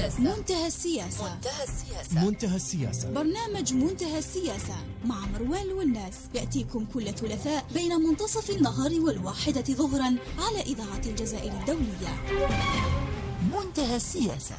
منتهى السياسة. منتهى السياسة. برنامج منتهى السياسة مع مروان والناس يأتيكم كل ثلاثاء بين منتصف النهار والواحدة ظهرا على إذاعة الجزائر الدولية. منتهى السياسة.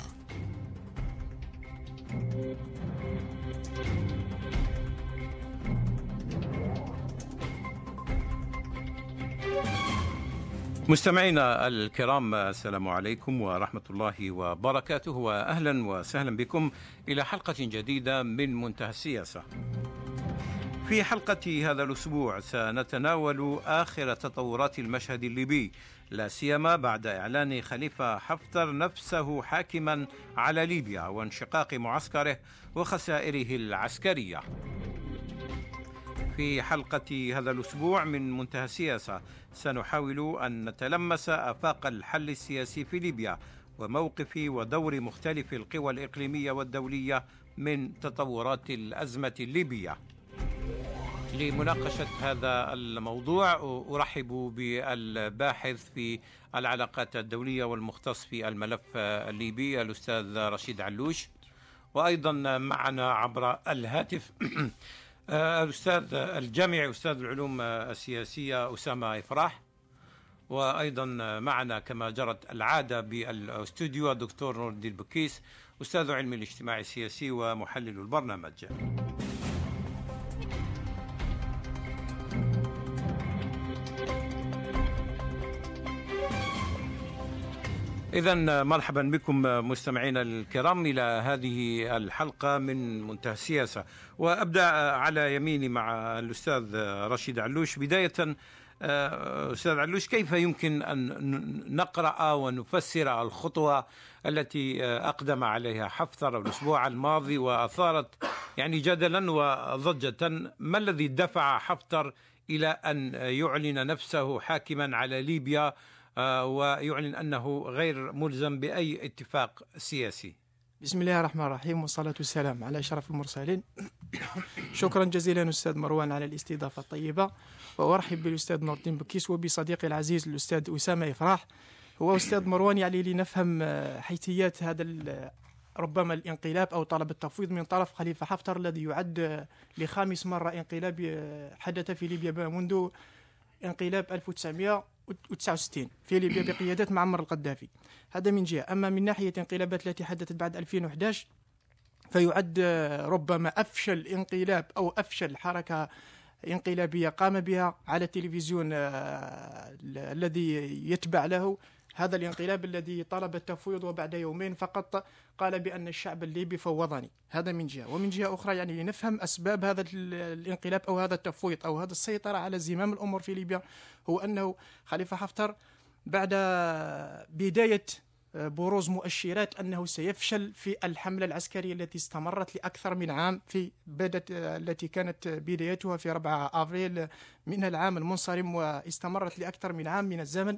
مستمعينا الكرام، السلام عليكم ورحمة الله وبركاته، وأهلا وسهلا بكم إلى حلقة جديدة من منتهى السياسة. في حلقة هذا الأسبوع سنتناول آخر تطورات المشهد الليبي، لا سيما بعد إعلان خليفة حفتر نفسه حاكما على ليبيا وانشقاق معسكره وخسائره العسكرية. في حلقة هذا الأسبوع من منتهى السياسة سنحاول أن نتلمس آفاق الحل السياسي في ليبيا وموقف ودور مختلف القوى الإقليمية والدولية من تطورات الأزمة الليبية. لمناقشة هذا الموضوع أرحب بالباحث في العلاقات الدولية والمختص في الملف الليبي الأستاذ رشيد علوش، وأيضا معنا عبر الهاتف الأستاذ الجامعي أستاذ العلوم السياسية أسامة إفراح، وأيضا معنا كما جرت العادة بالاستوديو الدكتور نور الدين بكيس أستاذ علم الاجتماع السياسي ومحلل البرنامج. إذن مرحبا بكم مستمعينا الكرام إلى هذه الحلقة من منتهى السياسة، وأبدأ على يميني مع الأستاذ رشيد علوش. بداية أستاذ علوش، كيف يمكن أن نقرأ ونفسر الخطوة التي أقدم عليها حفتر الأسبوع الماضي وأثارت جدلا وضجة؟ ما الذي دفع حفتر إلى أن يعلن نفسه حاكما على ليبيا ويعلن أنه غير ملزم بأي اتفاق سياسي؟ بسم الله الرحمن الرحيم، والصلاة والسلام على أشرف المرسلين. شكرا جزيلا أستاذ مروان على الاستضافة الطيبة، وأرحب بالأستاذ نور الدين بكيس وبصديقي العزيز الأستاذ أسامة إفراح. هو أستاذ مروان لنفهم حيثيات هذا ربما الانقلاب أو طلب التفويض من طرف خليفة حفتر الذي يعد لخامس مرة انقلاب حدث في ليبيا منذ انقلاب 1969 في ليبيا بقيادة معمر القذافي. هذا من جهة. أما من ناحية الانقلابات التي حدثت بعد 2011 فيعد ربما أفشل انقلاب أو أفشل حركة انقلابية قام بها على التلفزيون الذي يتبع له هذا الانقلاب الذي طلب التفويض، وبعد يومين فقط قال بأن الشعب الليبي فوضني. هذا من جهة. ومن جهة أخرى لنفهم أسباب هذا الانقلاب أو هذا التفويض أو هذا السيطرة على زمام الأمور في ليبيا، هو أنه خليفة حفتر بعد بداية بروز مؤشرات أنه سيفشل في الحملة العسكرية التي استمرت لأكثر من عام، التي كانت بدايتها في 4 أبريل من العام المنصرم واستمرت لأكثر من عام من الزمن.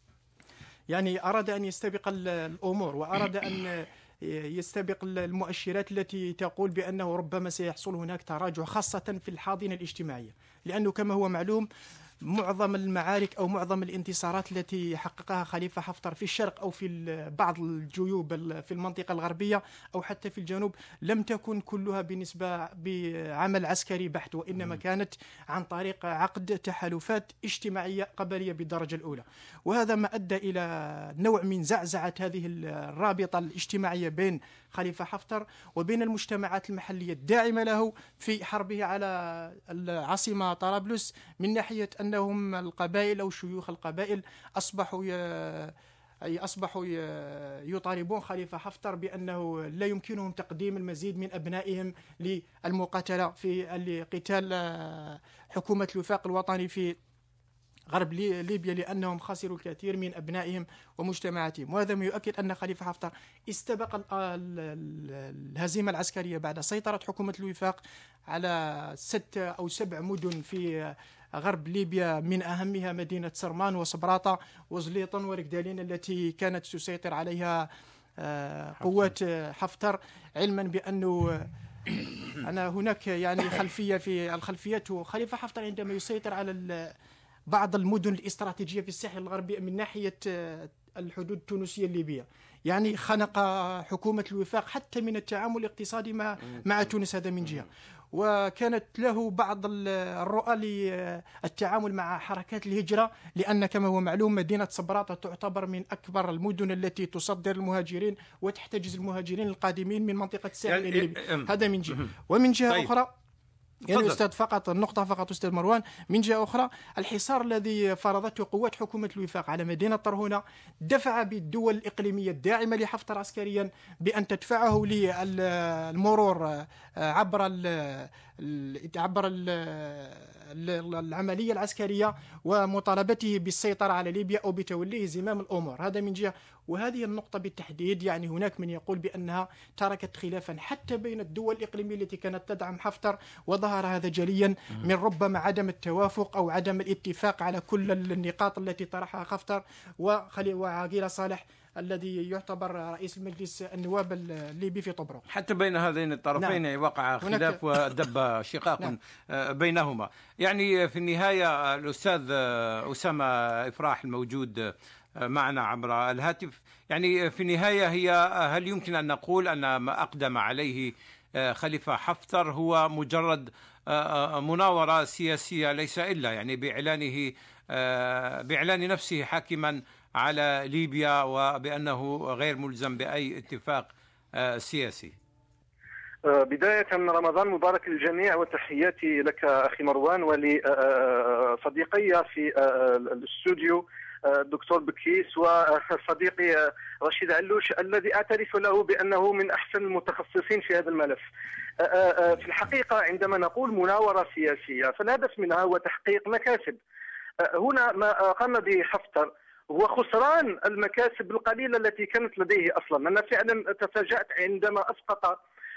أراد أن يستبق الأمور وأراد أن يستبق المؤشرات التي تقول بأنه ربما سيحصل هناك تراجع، خاصة في الحاضنة الاجتماعية، لأنه كما هو معلوم معظم المعارك أو معظم الانتصارات التي حققها خليفة حفتر في الشرق أو في بعض الجيوب في المنطقة الغربية أو حتى في الجنوب لم تكن كلها بالنسبة بعمل عسكري بحت، وإنما كانت عن طريق عقد تحالفات اجتماعية قبلية بالدرجة الأولى. وهذا ما أدى إلى نوع من زعزعة هذه الرابطة الاجتماعية بين خليفة حفتر وبين المجتمعات المحلية الداعمة له في حربه على العاصمة طرابلس، من ناحية أنهم القبائل أو شيوخ القبائل أصبحوا يطالبون خليفة حفتر بأنه لا يمكنهم تقديم المزيد من أبنائهم للمقاتلة في قتال حكومة الوفاق الوطني في غرب ليبيا، لأنهم خسروا الكثير من أبنائهم ومجتمعاتهم. وهذا ما يؤكد أن خليفة حفتر استبق الهزيمة العسكرية بعد سيطرة حكومة الوفاق على 6 أو 7 مدن في غرب ليبيا، من أهمها مدينة سرمان وصبراطة وزليطن وركدالين التي كانت تسيطر عليها قوات حفتر، علما بأنه هناك خلفية في الخلفيات. خليفة حفتر عندما يسيطر على بعض المدن الاستراتيجية في الساحل الغربي من ناحية الحدود التونسية الليبية، يعني خنق حكومة الوفاق حتى من التعامل الاقتصادي مع تونس، هذا من جهة. وكانت له بعض الرؤى للتعامل مع حركات الهجرة، لأن كما هو معلوم مدينة صبراته تعتبر من أكبر المدن التي تصدر المهاجرين وتحتجز المهاجرين القادمين من منطقة الساحل الليبي، هذا من جهة. ومن جهة أخرى يعني أستاذ فقط النقطة فقط أستاذ مروان، من جهة أخرى الحصار الذي فرضته قوات حكومة الوفاق على مدينة طرهونة دفع بالدول الإقليمية الداعمة لحفتر عسكريا بأن تدفعه للمرور عبر العملية العسكرية ومطالبته بالسيطرة على ليبيا أو بتوليه زمام الأمور، هذا من جهة. وهذه النقطة بالتحديد يعني هناك من يقول بأنها تركت خلافا حتى بين الدول الإقليمية التي كانت تدعم حفتر، وظهر هذا جليا من ربما عدم التوافق أو عدم الاتفاق على كل النقاط التي طرحها حفتر وعقيل صالح الذي يعتبر رئيس المجلس النواب الليبي في طبرق. حتى بين هذين الطرفين نعم. وقع خلاف ودب شقاق نعم. بينهما. يعني في النهاية الأستاذ أسامة إفراح الموجود معنا عبر الهاتف، يعني في النهاية هل يمكن أن نقول أن ما أقدم عليه خليفة حفتر هو مجرد مناورة سياسية ليس إلا يعني بإعلان نفسه حاكما على ليبيا وبأنه غير ملزم بأي اتفاق سياسي؟ بداية رمضان مبارك للجميع، وتحياتي لك أخي مروان ولصديقي في الاستوديو الدكتور بكيس وصديقي رشيد علوش الذي أعترف له بأنه من أحسن المتخصصين في هذا الملف. في الحقيقة عندما نقول مناورة سياسية فالهدف منها هو تحقيق مكاسب. هنا ما قام به حفتر هو خسران المكاسب القليلة التي كانت لديه أصلا. أنا فعلا تفاجأت عندما أسقط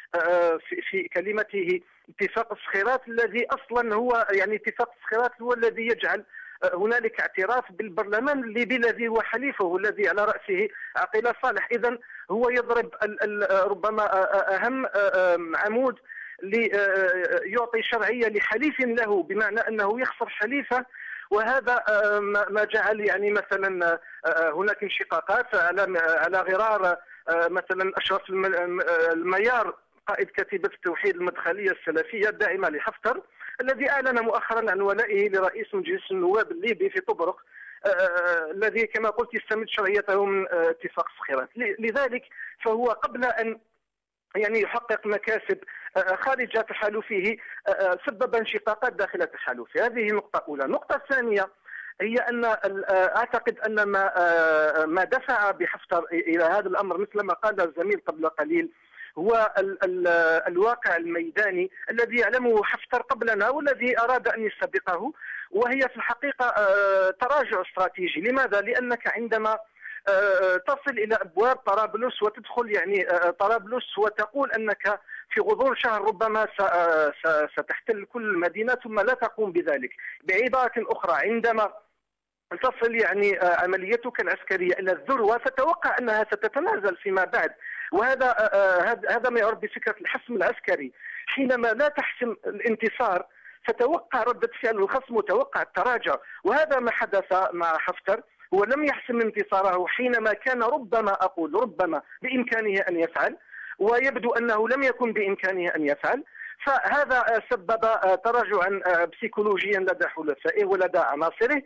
في كلمته اتفاق الصخيرات الذي أصلا هو يعني اتفاق الصخيرات هو الذي يجعل هنالك اعتراف بالبرلمان الليبي الذي هو حليفه الذي على رأسه عقيل صالح. إذن هو يضرب ربما أهم عمود ليعطي شرعية لحليف له، بمعنى أنه يخسر حليفه، وهذا ما جعل يعني مثلا هناك انشقاقات على غرار مثلا أشرف الميار قائد كتيبة التوحيد المدخلية السلفية الداعمة لحفتر، الذي أعلن مؤخرا عن ولائه لرئيس مجلس النواب الليبي في طبرق، الذي كما قلت يستمد شرعيته من اتفاق الصخيرات. لذلك فهو قبل أن يعني يحقق مكاسب خارج تحالفه سبب انشقاقات داخل تحالفه. هذه نقطة أولى. النقطة الثانية هي أن أعتقد أن ما دفع بحفتر إلى هذا الأمر مثل ما قال الزميل قبل قليل هو الواقع الميداني الذي يعلمه حفتر قبلنا والذي أراد أن يسبقه، وهي في الحقيقة تراجع استراتيجي. لماذا؟ لأنك عندما تصل إلى أبواب طرابلس وتدخل يعني طرابلس وتقول أنك في غضون شهر ربما ستحتل كل المدينة ثم لا تقوم بذلك. بعبارة أخرى عندما تصل يعني عمليتك العسكرية إلى الذروة فتوقع أنها ستتنازل فيما بعد، وهذا ما يعرف بفكرة الحسم العسكري. حينما لا تحسم الانتصار فتوقع ردة فعل الخصم وتوقع التراجع، وهذا ما حدث مع حفتر. هو لم يحسم انتصاره حينما كان ربما بإمكانه أن يفعل، ويبدو أنه لم يكن بإمكانه أن يفعل، فهذا سبب تراجعا بسيكولوجيا لدى حلفائه ولدى عناصره،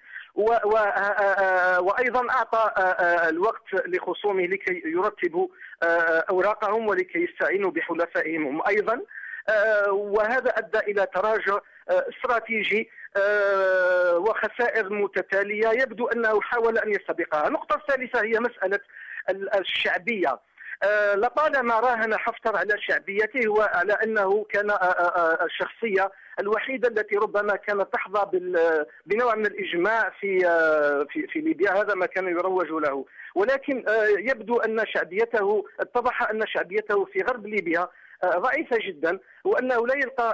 وأيضا أعطى الوقت لخصومه لكي يرتبوا أوراقهم ولكي يستعينوا بحلفائهم هم أيضا، وهذا أدى إلى تراجع استراتيجي وخسائر متتالية يبدو أنه حاول أن يستبقها. النقطة الثالثة هي مسألة الشعبية. لطالما راهن حفتر على شعبيته وعلى أنه كان الشخصية الوحيدة التي ربما كانت تحظى بنوع من الإجماع في ليبيا، هذا ما كان يروج له، ولكن يبدو أن شعبيته اتضح أن شعبيته في غرب ليبيا ضعيفة جدا، وأنه لا يلقى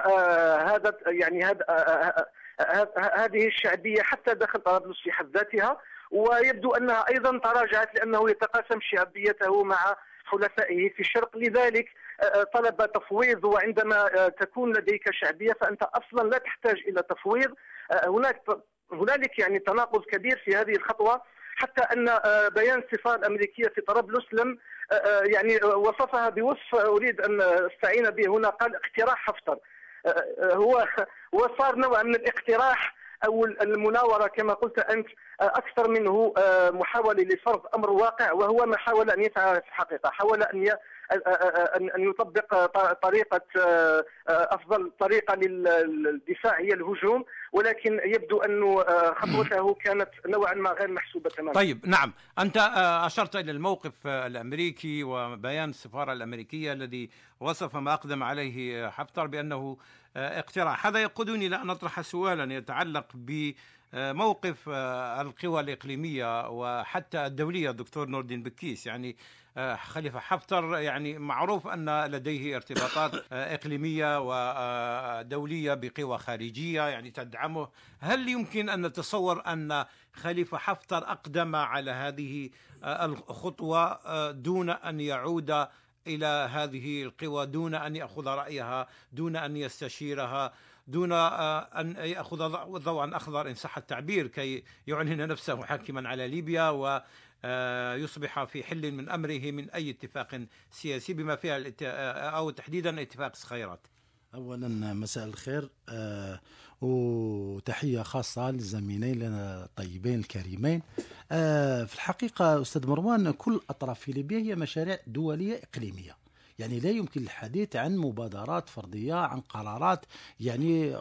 هذه الشعبية حتى داخل طرابلس في حد ذاتها، ويبدو أنها أيضا تراجعت لأنه يتقاسم شعبيته مع حلفائه في الشرق. لذلك طلب تفويض، وعندما تكون لديك شعبية فأنت أصلا لا تحتاج إلى تفويض. هنالك يعني تناقض كبير في هذه الخطوة. حتى أن بيان السفارة الأمريكية في طرابلس لم يعني وصفها بوصف أريد أن أستعين به هنا، قال اقتراح حفتر. هو صار نوع من الاقتراح أو المناورة كما قلت أنت، أكثر منه محاولة لفرض أمر واقع، وهو ما حاول أن يفعل في الحقيقة. حاول أن يطبق طريقة أفضل طريقة للدفاع هي الهجوم، ولكن يبدو أن خطوته كانت نوعا ما غير محسوبة تماما. طيب نعم، أنت أشرت إلى الموقف الأمريكي وبيان السفارة الأمريكية الذي وصف ما أقدم عليه حفتر بأنه اقتراح. هذا يقودني إلى أن أطرح سؤالا يتعلق بموقف القوى الإقليمية وحتى الدولية. دكتور نور الدين بكيس، يعني خليفة حفتر يعني معروف أن لديه ارتباطات إقليمية ودولية بقوى خارجية يعني تدعمه. هل يمكن أن نتصور أن خليفة حفتر أقدم على هذه الخطوة دون أن يعود إلى هذه القوى، دون أن يأخذ رأيها، دون أن يستشيرها، دون أن يأخذ ضوءا أخضر إن صح التعبير كي يعلن نفسه محكما على ليبيا ويصبح في حل من أمره من أي اتفاق سياسي بما فيها أو تحديدا اتفاق صخيرات؟ أولا مساء الخير، وتحية خاصة للزميلين لنا الطيبين الكريمين. في الحقيقة أستاذ مروان، كل أطراف في ليبيا هي مشاريع دولية إقليمية، يعني لا يمكن الحديث عن مبادرات فردية، عن قرارات يعني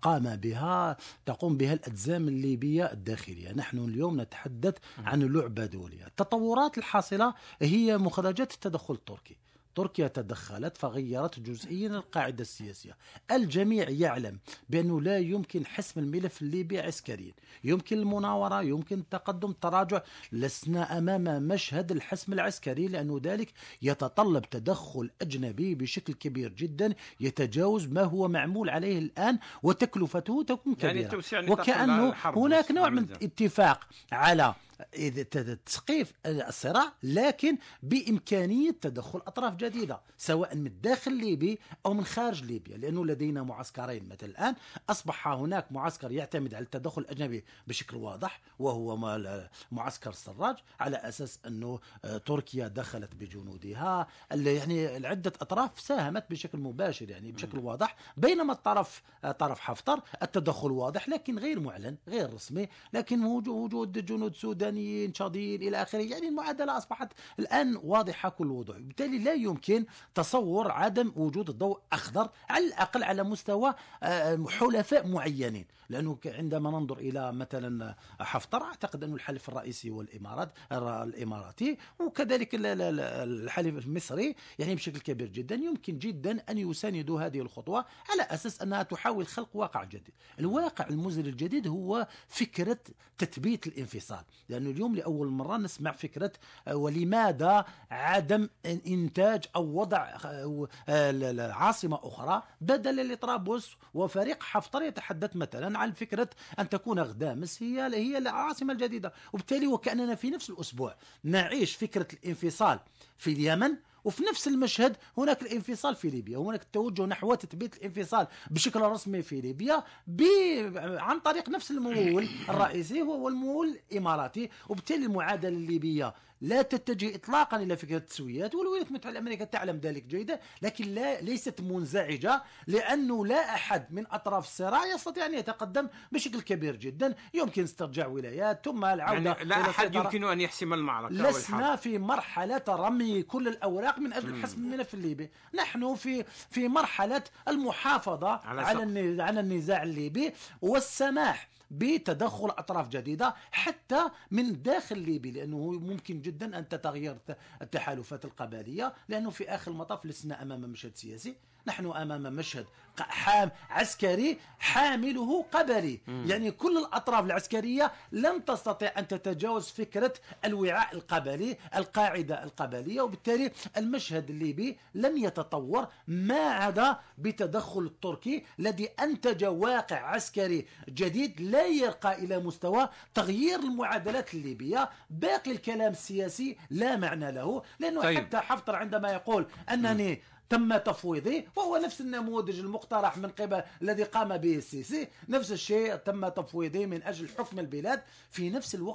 تقوم بها الأجزام الليبية الداخلية. نحن اليوم نتحدث عن لعبة دولية. التطورات الحاصلة هي مخرجات التدخل التركي. تركيا تدخلت فغيرت جزئيا القاعدة السياسية. الجميع يعلم بأنه لا يمكن حسم الملف الليبي عسكريا، يمكن المناورة، يمكن التقدم، التراجع. لسنا أمام مشهد الحسم العسكري، لأنه ذلك يتطلب تدخل أجنبي بشكل كبير جدا يتجاوز ما هو معمول عليه الآن، وتكلفته تكون كبيرة. يعني وكأنه هناك نوع من اتفاق على تسقيف الصراع، لكن بإمكانية تدخل أطراف جديدة سواء من الداخل الليبي أو من خارج ليبيا، لأنه لدينا معسكرين. مثل الآن أصبح هناك معسكر يعتمد على التدخل الأجنبي بشكل واضح، وهو معسكر السراج، على أساس أنه تركيا دخلت بجنودها، يعني العدة أطراف ساهمت بشكل مباشر يعني بشكل واضح، بينما طرف حفتر التدخل واضح لكن غير معلن غير رسمي، لكن وجود جنود سودانيين تشاديين إلى آخره. يعني المعادلة أصبحت الآن واضحة كل وضوح، بالتالي لا يمكن تصور عدم وجود الضوء أخضر على الأقل على مستوى حلفاء معينين. لأنه عندما ننظر إلى مثلا حفتر، أعتقد أن الحلف الرئيسي والإماراتي وكذلك الحلف المصري يعني بشكل كبير جدا يمكن جدا أن يساندوا هذه الخطوة على أساس أنها تحاول خلق واقع جديد. الواقع المزري الجديد هو فكرة تثبيت الانفصال، لأنه اليوم لأول مرة نسمع فكرة ولماذا عدم إنتاج أو وضع عاصمة أخرى بدلا لطرابلس، وفريق حفتر يتحدث مثلا عن فكرة أن تكون غدامس هي العاصمة الجديدة. وبالتالي وكأننا في نفس الأسبوع نعيش فكرة الانفصال في اليمن، وفي نفس المشهد هناك الانفصال في ليبيا، وهناك التوجه نحو تثبيت الانفصال بشكل رسمي في ليبيا عن طريق نفس الممول الرئيسي هو الممول الإماراتي. وبالتالي المعادلة الليبية لا تتجه إطلاقا إلى فكرة التسويات، والولايات المتحدة الأمريكية تعلم ذلك جيدا، لكن ليست منزعجة، لأنه لا أحد من أطراف الصراع يستطيع أن يتقدم بشكل كبير جدا. يمكن استرجاع ولايات ثم العودة يعني لا أحد يمكن أن يحسم المعركة. لسنا في مرحلة رمي كل الأوراق من أجل حسم الملف الليبي، نحن في مرحلة المحافظة على النزاع الليبي والسماح بتدخل أطراف جديدة حتى من داخل ليبيا، لأنه ممكن جدا أن تتغير التحالفات القبلية، لأنه في آخر المطاف لسنا أمام مشهد سياسي، نحن أمام مشهد عسكري حامله قبلي. يعني كل الأطراف العسكرية لم تستطيع أن تتجاوز فكرة الوعاء القبلي، القاعدة القبلية، وبالتالي المشهد الليبي لم يتطور ما عدا بتدخل التركي الذي أنتج واقع عسكري جديد لا يرقى إلى مستوى تغيير المعادلات الليبية. باقي الكلام السياسي لا معنى له، لأنه حتى حفتر عندما يقول أنني تم تفويضي، وهو نفس النموذج المقترح من قبل الذي قام به السيسي، نفس الشيء تم تفويضي من أجل حكم البلاد. في نفس الوقت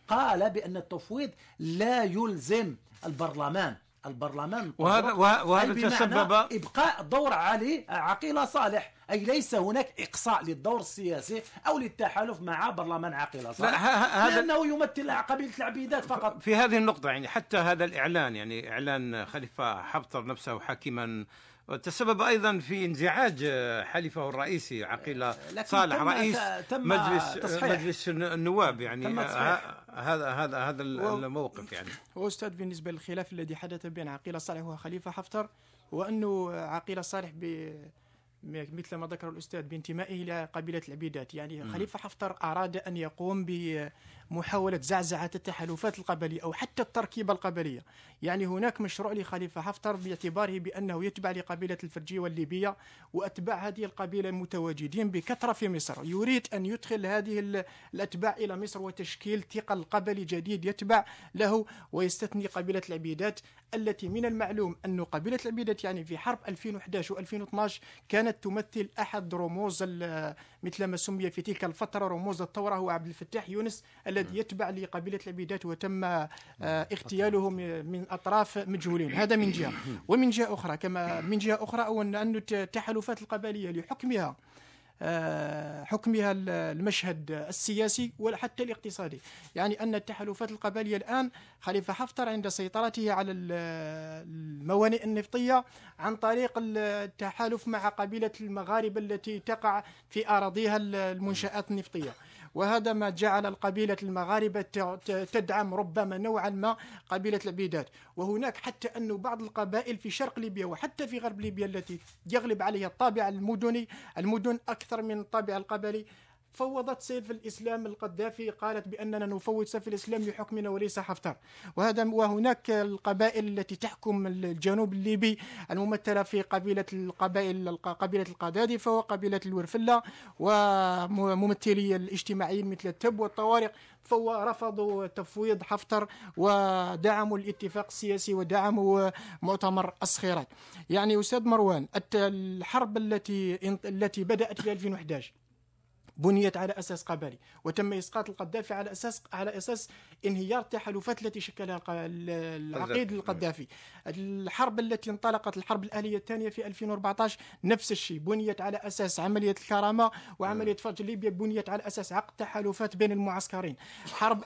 قال بأن التفويض لا يلزم البرلمان وهذا تسبب إبقاء دور علي عقيلة صالح، أي ليس هناك إقصاء للدور السياسي أو للتحالف مع برلمان عقيلة صالح، لأنه يمثل قبيلة العبيدات فقط. في هذه النقطة يعني حتى هذا الإعلان، يعني إعلان خليفة حفتر نفسه حاكما، تسبب أيضا في انزعاج حليفه الرئيسي عقيلة صالح رئيس مجلس النواب. يعني هذا الموقف يعني هو أستاذ بالنسبة للخلاف الذي حدث بين عقيلة صالح وخليفة حفتر، وأنه عقيلة صالح مثل ما ذكر الأستاذ بانتمائه إلى قبيلة العبيدات. يعني خليفة حفتر أراد أن يقوم بمحاولة زعزعة التحالفات القبلية أو حتى التركيبة القبلية. يعني هناك مشروع لخليفة حفتر باعتباره بأنه يتبع لقبيلة الفرجية والليبية، وأتباع هذه القبيلة متواجدين بكثرة في مصر. يريد أن يدخل هذه الأتباع إلى مصر وتشكيل ثقل قبلي جديد يتبع له، ويستثني قبيلة العبيدات التي من المعلوم أن قبيلة العبيدات يعني في حرب 2011 و2012 كانت تمثل أحد رموز مثل ما سمي في تلك الفترة رموز الثورة، هو عبد الفتاح يونس الذي يتبع لقبيلة العبيدات وتم اغتياله من أطراف مجهولين. هذا من جهة. ومن جهة أخرى من جهة أخرى أن التحالفات القبلية لحكمها المشهد السياسي وحتى الاقتصادي. يعني أن التحالفات القبلية الآن خليفة حفتر عند سيطرته على الموانئ النفطية عن طريق التحالف مع قبيلة المغاربة التي تقع في أراضيها المنشآت النفطية، وهذا ما جعل القبيلة المغاربة تدعم ربما نوعا ما قبيلة العبيدات. وهناك حتى أن بعض القبائل في شرق ليبيا وحتى في غرب ليبيا التي يغلب عليها الطابع المدن أكثر من الطابع القبلي فوضت سيف الإسلام القذافي، قالت بأننا نفوض سيف الإسلام لحكمنا وليس حفتر. وهناك القبائل التي تحكم الجنوب الليبي الممثلة في قبيلة القذافي وقبيلة الورفلة وممثلي الاجتماعيين مثل التب والطوارق، فرفضوا تفويض حفتر ودعموا الاتفاق السياسي ودعموا مؤتمر الصخيرات. يعني أستاذ مروان، الحرب التي بدأت في 2011 بنيت على أساس قبلي، وتم إسقاط القذافي على أساس انهيار التحالفات التي شكلها العقيد القذافي. الحرب التي انطلقت الحرب الأهلية الثانية في 2014 نفس الشيء، بنيت على أساس عملية الكرامة وعملية فرج ليبيا، بنيت على أساس عقد تحالفات بين المعسكرين. حرب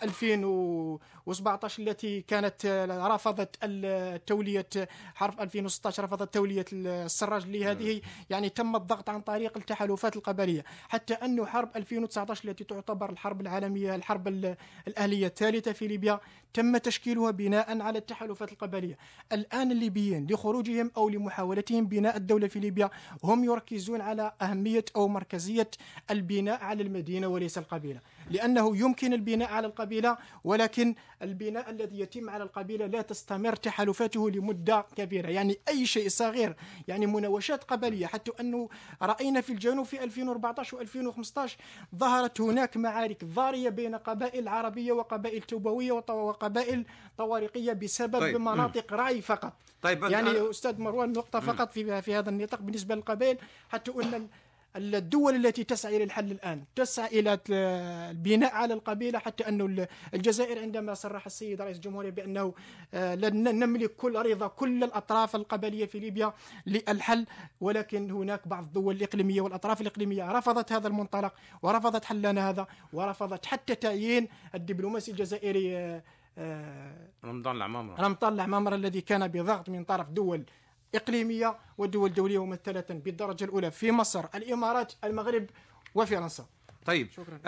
2017 التي كانت رفضت التولية، حرب 2016 رفضت تولية السراج اللي هذه يعني تم الضغط عن طريق التحالفات القبلية، حتى أنه حرب 2019 التي تعتبر الحرب العالمية الحرب الأهلية الثالثة في ليبيا تم تشكيلها بناء على التحالفات القبلية. الآن الليبيين لخروجهم أو لمحاولتهم بناء الدولة في ليبيا هم يركزون على أهمية أو مركزية البناء على المدينة وليس القبيلة، لأنه يمكن البناء على القبيلة ولكن البناء الذي يتم على القبيلة لا تستمر تحالفاته لمدة كبيرة. يعني أي شيء صغير يعني مناوشات قبلية، حتى أنه رأينا في الجنوب في 2014 و2015 ظهرت هناك معارك ضارية بين قبائل عربية وقبائل توبوية وقبائل طوارقية بسبب مناطق رعي فقط. يعني أستاذ مروان نقطة فقط في هذا النطاق بالنسبة للقبائل، حتى أن الدول التي تسعى إلى الحل الآن تسعى إلى البناء على القبيلة، حتى أن الجزائر عندما صرح السيد رئيس الجمهورية بأنه لن نملك رضا كل الأطراف القبلية في ليبيا للحل، ولكن هناك بعض الدول الإقليمية والأطراف الإقليمية رفضت هذا المنطلق ورفضت حلنا هذا، ورفضت حتى تعيين الدبلوماسي الجزائري رمضان العمامرة الذي كان بضغط من طرف دول إقليمية ودول دولية ممثلة بالدرجة الأولى في مصر، الإمارات، المغرب وفرنسا. طيب،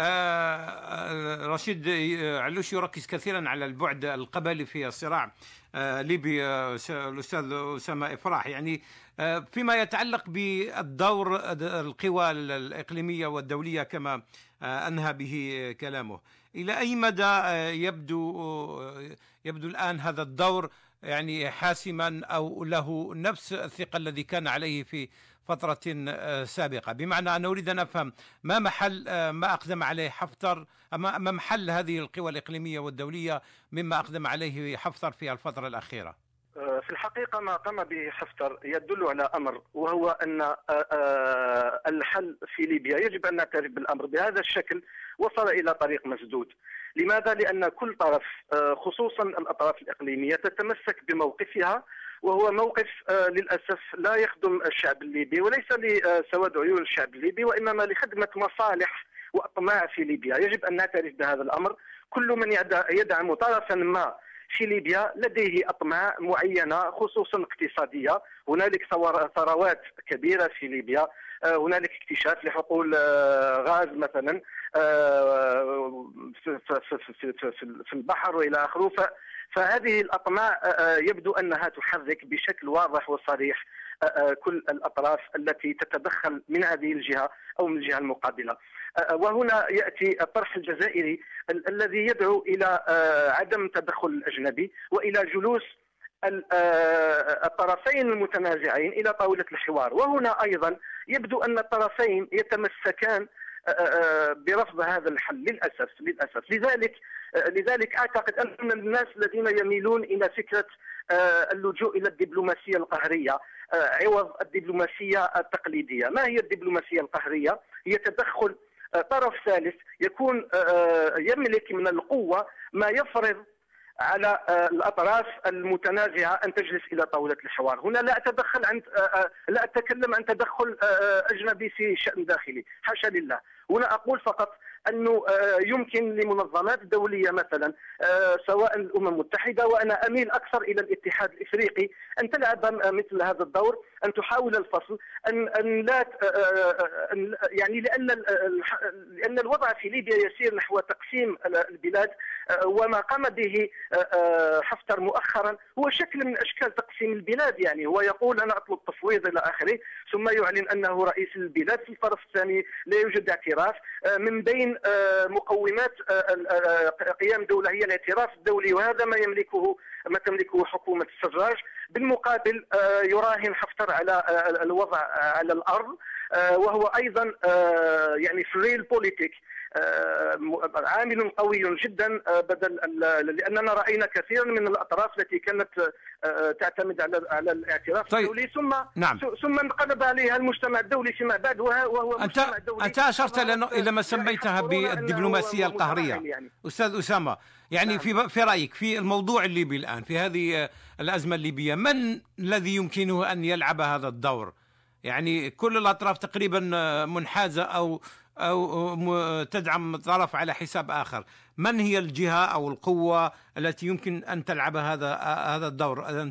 رشيد علوش يركز كثيرا على البعد القبلي في الصراع ليبيا، الأستاذ أسامة إفراح، يعني فيما يتعلق بالدور القوى الإقليمية والدولية كما أنهى به كلامه، إلى أي مدى يبدو الآن هذا الدور يعني حاسما أو له نفس الثقة الذي كان عليه في فترة سابقة؟ بمعنى أن أريد أن أفهم ما محل ما أقدم عليه حفتر، ما محل هذه القوى الإقليمية والدولية مما أقدم عليه حفتر في الفترة الأخيرة؟ في الحقيقة ما قام به حفتر يدل على أمر، وهو أن الحل في ليبيا يجب أن نعترف بالأمر بهذا الشكل وصل إلى طريق مسدود. لماذا؟ لأن كل طرف خصوصا الأطراف الإقليمية تتمسك بموقفها، وهو موقف للأسف لا يخدم الشعب الليبي، وليس لسواد عيون الشعب الليبي، وإنما لخدمة مصالح وأطماع في ليبيا. يجب أن نعترف بهذا الأمر. كل من يدعم طرفا ما في ليبيا لديه أطماع معينة خصوصا اقتصادية. هنالك ثروات كبيرة في ليبيا، هنالك اكتشاف لحقول غاز مثلا في البحر وإلى آخره. فهذه الأطماع يبدو أنها تحرك بشكل واضح وصريح كل الأطراف التي تتدخل من هذه الجهة أو من الجهة المقابلة. وهنا يأتي الطرح الجزائري الذي يدعو إلى عدم تدخل الأجنبي وإلى جلوس الطرفين المتنازعين إلى طاولة الحوار. وهنا أيضا يبدو أن الطرفين يتمسكان برفض هذا الحل للأسف. لذلك أعتقد أن الناس الذين يميلون إلى فكرة اللجوء إلى الدبلوماسية القهرية عوض الدبلوماسية التقليدية. ما هي الدبلوماسية القهرية؟ هي تدخل طرف ثالث يكون يملك من القوة ما يفرض على الأطراف المتنازعة أن تجلس إلى طاولة الحوار. هنا لا أتكلم عن تدخل أجنبي في شأن داخلي، حاشا لله. هنا أقول فقط أنه يمكن لمنظمات دولية مثلا سواء الأمم المتحدة، وأنا أميل أكثر إلى الاتحاد الإفريقي، أن تلعب مثل هذا الدور، أن تحاول الفصل، أن لا يعني لأن الوضع في ليبيا يسير نحو تقسيم البلاد، وما قام به حفتر مؤخرا هو شكل من أشكال تقسيم البلاد. يعني هو يقول أنا أطلب تفويض إلى آخره، ثم يعلن أنه رئيس البلاد. في الطرف الثاني لا يوجد اعتراف. من بين مقومات قيام دولة هي الاعتراف الدولي، وهذا ما تملكه حكومة السراج. بالمقابل يراهن حفتر على الوضع على الأرض، وهو أيضا يعني في الريل بوليتيك عامل قوي جدا، لأننا رأينا كثيرا من الأطراف التي كانت تعتمد على الاعتراف الدولي، ثم انقلب عليها المجتمع الدولي فيما بعد، وهو مجتمع دولي. أنت أشرت إلى ما سميتها بالدبلوماسية القهرية يعني. أستاذ أسامة، يعني نعم. في رأيك في الموضوع الليبي الآن، في هذه الأزمة الليبية، من الذي يمكنه أن يلعب هذا الدور؟ يعني كل الأطراف تقريبا منحازة أو تدعم طرف على حساب آخر. من هي الجهة أو القوة التي يمكن أن تلعب هذا الدور، أن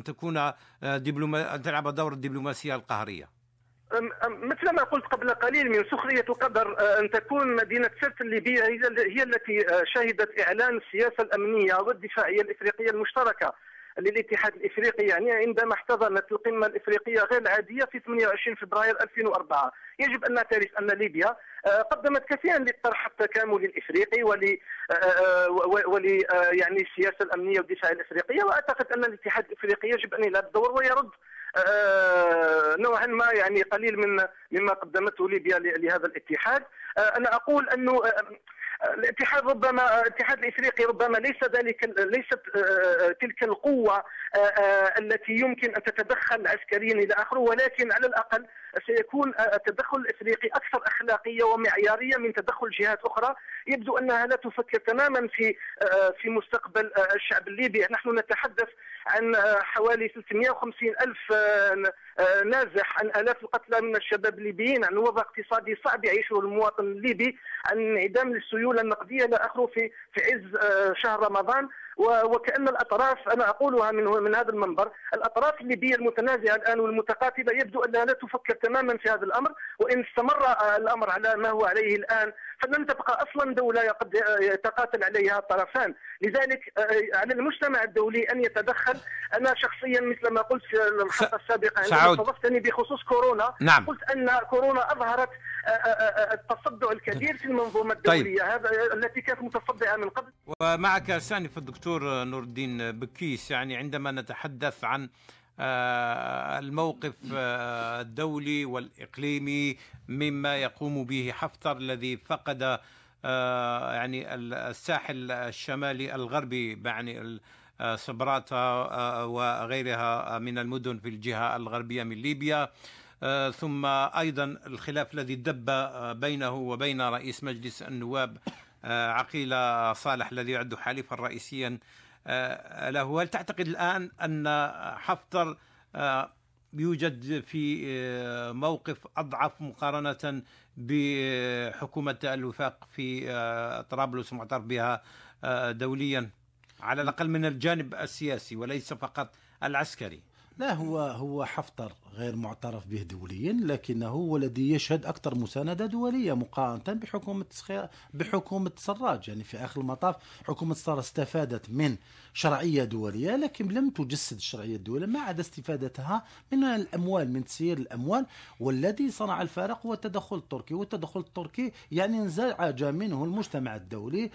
تلعب دور الدبلوماسية القهرية؟ مثل ما قلت قبل قليل، من سخرية القدر أن تكون مدينة سرت الليبية هي التي شهدت إعلان السياسة الأمنية والدفاعية الإفريقية المشتركة للاتحاد الإفريقي، يعني عندما احتضنت القمة الإفريقية غير العادية في 28 فبراير 2004. يجب أن نعترف أن ليبيا قدمت كثيرا للطرح التكاملي الإفريقي يعني السياسة الأمنية والدفاعية الإفريقية، وأعتقد أن الاتحاد الإفريقي يجب أن يلعب دور ويرد نوعا ما يعني قليل مما قدمته ليبيا لهذا الاتحاد. أنا أقول أنه الاتحاد الافريقي ربما ليست تلك القوه التي يمكن ان تتدخل عسكريا الى اخره، ولكن على الاقل سيكون التدخل الافريقي اكثر اخلاقيه ومعياريه من تدخل جهات اخرى يبدو انها لا تفكر تماما في مستقبل الشعب الليبي. نحن نتحدث عن حوالي 350 ألف نازح، عن آلاف القتلى من الشباب الليبيين، عن وضع اقتصادي صعب يعيشه المواطن الليبي، عن انعدام السيولة النقدية إلى آخره في عز شهر رمضان. وكأن الأطراف، أنا أقولها من هذا المنبر، الأطراف الليبية المتنازعة الآن والمتقاتلة يبدو أنها لا تفكر تماما في هذا الأمر، وإن استمر الأمر على ما هو عليه الآن فلن تبقى أصلا دولة قد يتقاتل عليها الطرفان. لذلك على المجتمع الدولي أن يتدخل. أنا شخصيا مثل ما قلت في الحلقة السابقة عندما استضفتني بخصوص كورونا، نعم. قلت أن كورونا أظهرت التصدع الكبير في المنظومة الدولية. طيب. هذا التي كانت متصدعة من قبل. ومعك سانف الدكتور نور الدين بكيس، يعني عندما نتحدث عن الموقف الدولي والإقليمي مما يقوم به حفتر الذي فقد يعني الساحل الشمالي الغربي، يعني سبراتا وغيرها من المدن في الجهة الغربية من ليبيا، ثم أيضا الخلاف الذي دب بينه وبين رئيس مجلس النواب عقيل صالح الذي يعد حليفا رئيسيا له. هل تعتقد الآن أن حفتر يوجد في موقف أضعف مقارنة بحكومة الوفاق في طرابلس المعترف بها دوليا، على الأقل من الجانب السياسي وليس فقط العسكري؟ لا، هو حفتر غير معترف به دوليا، لكنه هو الذي يشهد أكثر مساندة دولية مقارنة بحكومة سراج. يعني في آخر المطاف حكومة سراج استفادت من شرعية دولية، لكن لم تجسد الشرعية الدولية ما عدا استفادتها من الأموال، من تسيير الأموال. والذي صنع الفارق هو التدخل التركي، والتدخل التركي يعني انزعج منه المجتمع الدولي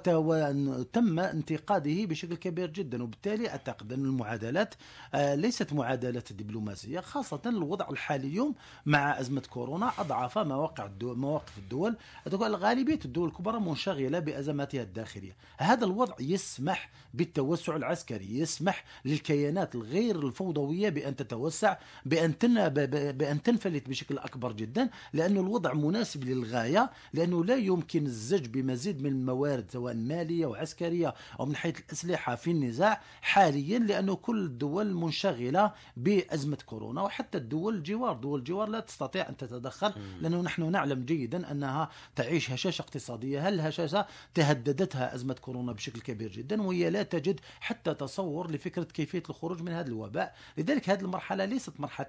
وتم انتقاده بشكل كبير جدا. وبالتالي أعتقد أن المعادلات ليست معادلات دبلوماسية، خاصة الوضع الحالي اليوم مع أزمة كورونا أضعف مواقف الدول. غالبية الدول الكبرى منشغلة بأزماتها الداخلية. هذا الوضع يسمح بالتوسع العسكري، يسمح للكيانات الغير الفوضوية بأن تتوسع، بأن تنفلت بشكل أكبر جدا، لأنه الوضع مناسب للغاية، لأنه لا يمكن الزج بمزيد من الموارد سواء مالية وعسكرية أو من حيث الأسلحة في النزاع حاليا، لأنه كل الدول منشغلة بأزمة كورونا. وحتى دول الجوار لا تستطيع أن تتدخل، لأنه نحن نعلم جيدا أنها تعيش هشاشة اقتصادية. هل الهشاشة تهددتها أزمة كورونا بشكل كبير جدا، وهي لا تجد حتى تصور لفكرة كيفية الخروج من هذا الوباء. لذلك هذه المرحلة ليست مرحلة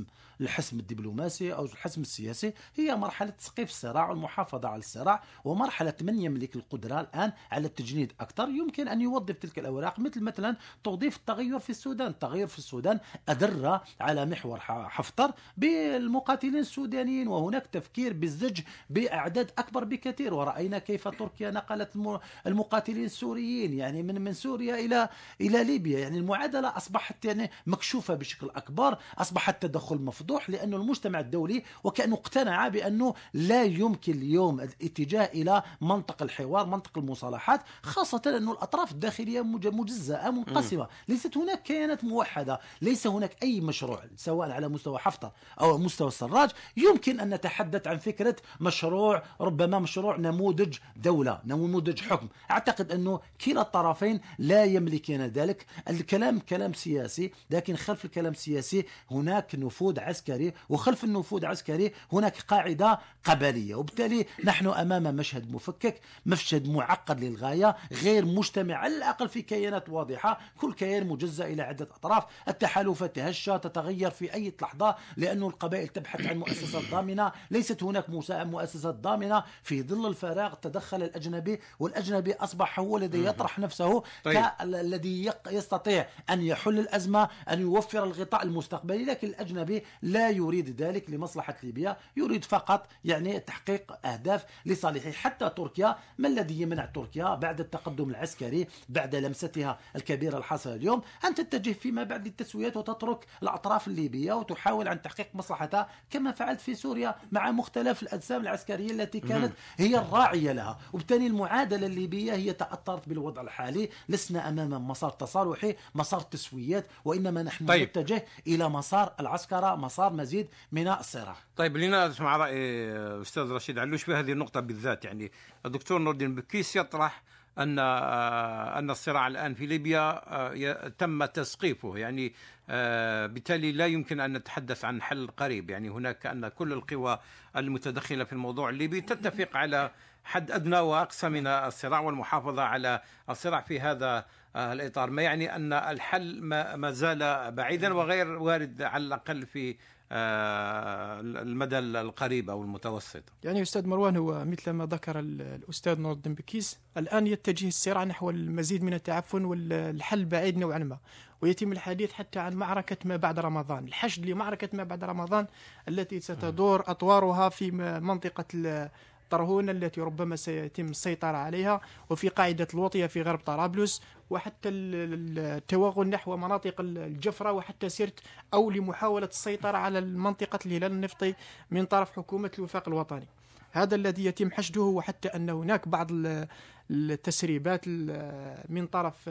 الحسم الدبلوماسي أو الحسم السياسي، هي مرحلة تسقيف الصراع والمحافظة على الصراع، ومرحلة من يملك القدرة الآن على التجنيد أكثر يمكن أن يوظف تلك الأوراق، مثلا توظيف التغير في السودان. التغير في السودان أدر على محور حفتر بالمقاتلين السودانيين، وهناك تفكير بالزج بأعداد أكبر بكثير. ورأينا كيف تركيا نقلت المقاتلين السوريين يعني من سوريا إلى ليبيا. يعني المعادلة أصبحت يعني مكشوفة بشكل أكبر، أصبح التدخل مفضوح، لأن المجتمع الدولي وكأنه اقتنع بأنه لا يمكن اليوم الاتجاه إلى منطق الحوار، منطق المصالحات، خاصة أن الأطراف الداخلية مجزأة منقسمة، ليست هناك كيانات موحدة، ليس هناك أي مشروع سواء على مستوى حفتر أو مستوى السراج يمكن أن نتحدث عن فكرة مشروع، ربما مشروع نموذج دولة، نموذج حكم. أعتقد أنه كلا الطرفين لا يملكين ذلك. الكلام كلام سياسي، لكن خلف الكلام السياسي هناك نفوذ عسكري، وخلف النفوذ العسكري هناك قاعدة قبلية. وبالتالي نحن أمام مشهد مفكك، مشهد معقد للغاية، غير مجتمع على الأقل في كيانات واضحة، كل كيان مجزأ إلى عدة أطراف. التحالفات تهشى، تتغير في أي لحظة، لأن القبائل تبحث عن مؤسسات ضامنة، ليست هناك مؤسسات ضامنة. في ظل الفراغ تدخل الأجنبي، والأجنبي أصبح هو الذي يطرح نفسه الذي يستطيع أن يحل الأزمة، أن يوفر الغطاء المستقبلي. لكن الأجنبي لا يريد ذلك لمصلحة ليبيا، يريد فقط يعني تحقيق أهداف لصالحه. حتى تركيا، ما الذي يمنع تركيا بعد التقدم العسكري، بعد لمستها الكبيرة الحاصلة اليوم، أن تتجه فيما بعد للتسويات وتترك الأطراف الليبية وتحاول أن تحقيق مصلحتها، كما فعلت في سوريا مع مختلف الأجسام العسكرية التي كانت هي الراعية لها. وبالتالي المعادلة الليبية هي تأثرت بالوضع الحالي. لسنا أمام مسار تصالحي، مسار تسويات، وإنما نحن نتجه إلى مسار العسكرة، مسار مزيد من الصراع. طيب، لنا نسمع رأي أستاذ رشيد علوش في هذه النقطة بالذات. يعني الدكتور نور الدين بكيس يطرح أن الصراع الآن في ليبيا تم تسقيفه، يعني بالتالي لا يمكن أن نتحدث عن حل قريب. يعني هناك أن كل القوى المتدخلة في الموضوع الليبي تتفق على حد أدنى وأقصى من الصراع والمحافظة على الصراع في هذا الإطار، ما يعني أن الحل ما زال بعيدا وغير وارد على الأقل في المدى القريب أو المتوسط. يعني أستاذ مروان، هو مثل ما ذكر الأستاذ نور الدين بكيس، الآن يتجه الصراع نحو المزيد من التعفن والحل بعيد نوعا ما، ويتم الحديث حتى عن معركة ما بعد رمضان، الحشد لمعركة ما بعد رمضان التي ستدور أطوارها في منطقة طرهون التي ربما سيتم السيطرة عليها، وفي قاعدة الوطية في غرب طرابلس، وحتى التوغل نحو مناطق الجفرة وحتى سرت، أو لمحاولة السيطرة على منطقة الهلال النفطي من طرف حكومة الوفاق الوطني. هذا الذي يتم حشده، وحتى أن هناك بعض التسريبات من طرف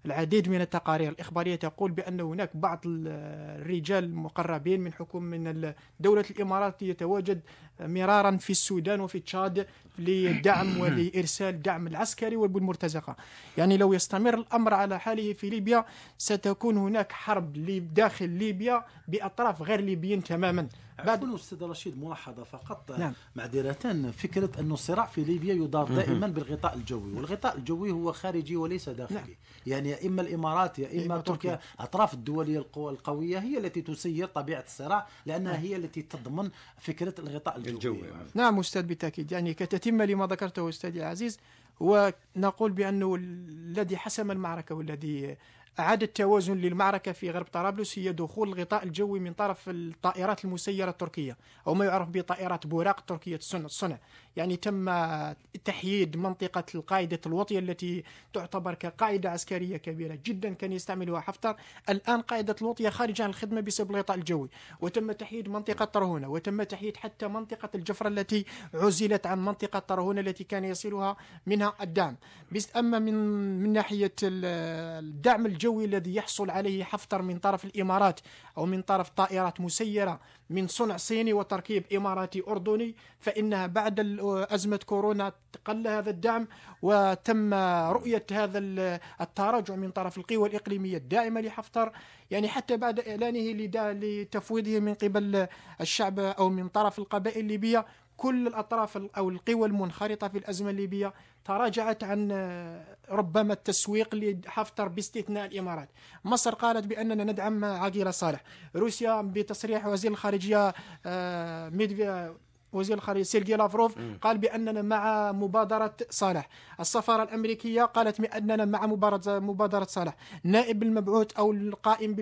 العديد من التقارير الإخبارية تقول بأن هناك بعض الرجال المقربين من دولة الإمارات يتواجد مرارا في السودان وفي تشاد لدعم ولإرسال دعم العسكري والمرتزقة. يعني لو يستمر الأمر على حاله في ليبيا ستكون هناك حرب داخل ليبيا بأطراف غير ليبيين تماما. عفوا أستاذ رشيد، ملاحظة فقط. نعم. معذرة، فكرة أن الصراع في ليبيا يدار دائما بالغطاء الجوي، والغطاء الجوي هو خارجي وليس داخلي. نعم. يعني يا إما الإمارات يا إما تركيا، أطراف الدولية القوية هي التي تسير طبيعة الصراع، لأنها هي التي تضمن فكرة الغطاء الجوي. نعم أستاذ، بالتأكيد. يعني كتتمة لما ذكرته أستاذي العزيز، ونقول بأنه الذي حسم المعركة والذي أعاد التوازن للمعركة في غرب طرابلس هي دخول الغطاء الجوي من طرف الطائرات المسيرة التركية، أو ما يعرف بطائرات بوراق تركية الصنع. يعني تم تحييد منطقة القاعدة الوطية التي تعتبر كقاعدة عسكرية كبيرة جدا كان يستعملها حفتر. الآن قاعدة الوطية خارجة عن الخدمة بسبب الغطاء الجوي، وتم تحييد منطقة طرهونة، وتم تحييد حتى منطقة الجفرة التي عزلت عن منطقة طرهونة التي كان يصلها منها الدعم. أما من ناحية الدعم الجوي الذي يحصل عليه حفتر من طرف الإمارات أو من طرف طائرات مسيرة من صنع صيني وتركيب إماراتي أردني، فإنها بعد أزمة كورونا قل هذا الدعم، وتم رؤية هذا التراجع من طرف القوى الإقليمية الداعمة لحفتر. يعني حتى بعد إعلانه لتفويضه من قبل الشعب أو من طرف القبائل الليبية، كل الأطراف أو القوى المنخرطة في الأزمة الليبية تراجعت عن ربما التسويق لحفتر باستثناء الإمارات. مصر قالت بأننا ندعم عقيلة صالح. روسيا بتصريح وزير الخارجية وزير الخارجية سيرجي لافروف قال بأننا مع مبادرة صالح. السفارة الأمريكية قالت بأننا مع مبادرة صالح. نائب المبعوث أو القائم